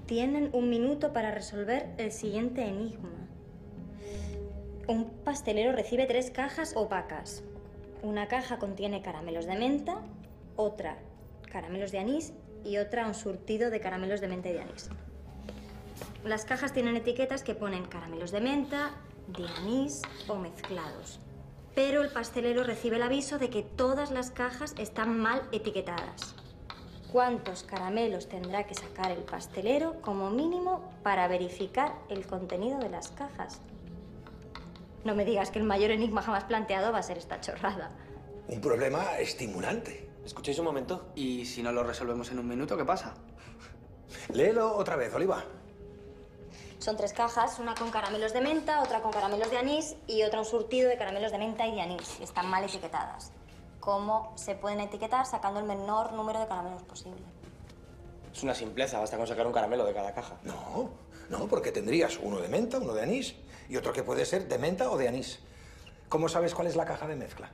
Tienen 1 minuto para resolver el siguiente enigma. Un pastelero recibe 3 cajas opacas. Una caja contiene caramelos de menta, otra caramelos de anís y otra un surtido de caramelos de menta y de anís. Las cajas tienen etiquetas que ponen caramelos de menta, de anís o mezclados. Pero el pastelero recibe el aviso de que todas las cajas están mal etiquetadas. ¿Cuántos caramelos tendrá que sacar el pastelero como mínimo para verificar el contenido de las cajas? No me digas que el mayor enigma jamás planteado va a ser esta chorrada. Un problema estimulante. ¿Escucháis un momento? ¿Y si no lo resolvemos en 1 minuto, qué pasa? Léelo otra vez, Oliva. Son 3 cajas, una con caramelos de menta, otra con caramelos de anís y otra un surtido de caramelos de menta y de anís. Están mal etiquetadas. ¿Cómo se pueden etiquetar sacando el menor número de caramelos posible? Es una simpleza, basta con sacar un caramelo de cada caja. No, porque tendrías uno de menta, uno de anís y otro que puede ser de menta o de anís. ¿Cómo sabes cuál es la caja de mezcla?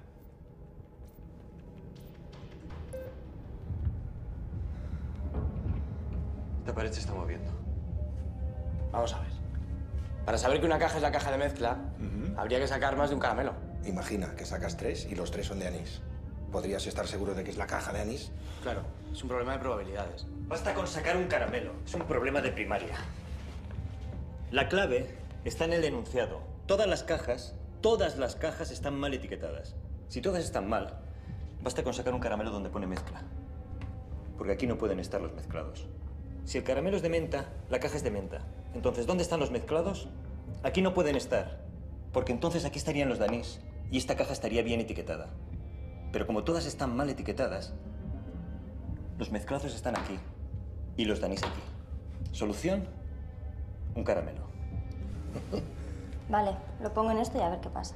Esta pared se está moviendo. Vamos a ver. Para saber que una caja es la caja de mezcla, habría que sacar más de un caramelo. Imagina que sacas 3 y los 3 son de anís. ¿Podrías estar seguro de que es la caja de anís? Claro, es un problema de probabilidades. Basta con sacar un caramelo. Es un problema de primaria. La clave está en el enunciado. Todas las cajas están mal etiquetadas. Si todas están mal, basta con sacar un caramelo donde pone mezcla. Porque aquí no pueden estar los mezclados. Si el caramelo es de menta, la caja es de menta. Entonces, ¿dónde están los mezclados? Aquí no pueden estar. Porque entonces aquí estarían los de anís y esta caja estaría bien etiquetada. Pero como todas están mal etiquetadas, los mezclados están aquí y los de anís aquí. Solución, un caramelo. Vale, lo pongo en esto y a ver qué pasa.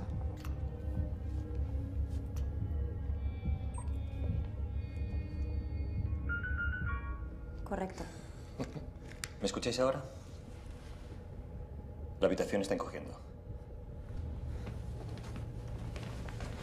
Correcto. ¿Me escucháis ahora? La habitación está encogiendo.